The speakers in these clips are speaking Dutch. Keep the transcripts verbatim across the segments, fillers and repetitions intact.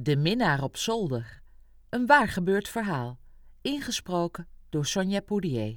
De minnaar op zolder. Een waar gebeurd verhaal. Ingesproken door Sonja Poudier.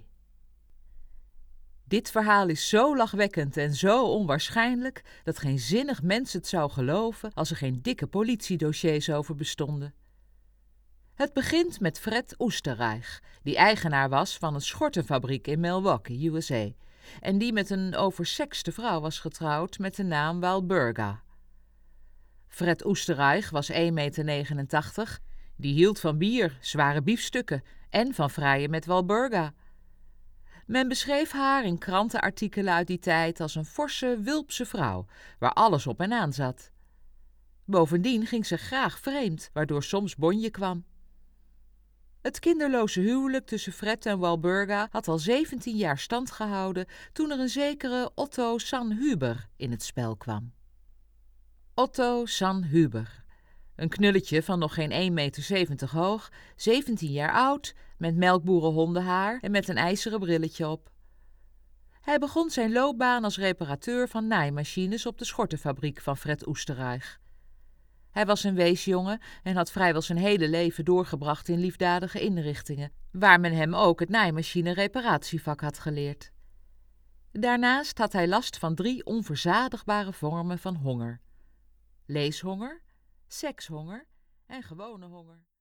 Dit verhaal is zo lachwekkend en zo onwaarschijnlijk dat geen zinnig mens het zou geloven als er geen dikke politiedossiers over bestonden. Het begint met Fred Oostenrijk, die eigenaar was van een schortenfabriek in Milwaukee, U S A, en die met een oversekste vrouw was getrouwd met de naam Walburga. Fred Oostenrijk was één meter negenentachtig, die hield van bier, zware biefstukken en van vrijen met Walburga. Men beschreef haar in krantenartikelen uit die tijd als een forse, wulpse vrouw, waar alles op en aan zat. Bovendien ging ze graag vreemd, waardoor soms bonje kwam. Het kinderloze huwelijk tussen Fred en Walburga had al zeventien jaar stand gehouden toen er een zekere Otto Sanhuber in het spel kwam. Otto Sanhuber, een knulletje van nog geen één meter zeventig hoog, zeventien jaar oud, met melkboerenhondenhaar en met een ijzeren brilletje op. Hij begon zijn loopbaan als reparateur van naaimachines op de schortenfabriek van Fred Oostenrijk. Hij was een weesjongen en had vrijwel zijn hele leven doorgebracht in liefdadige inrichtingen, waar men hem ook het naaimachine-reparatievak had geleerd. Daarnaast had hij last van drie onverzadigbare vormen van honger: leeshonger, sekshonger en gewone honger.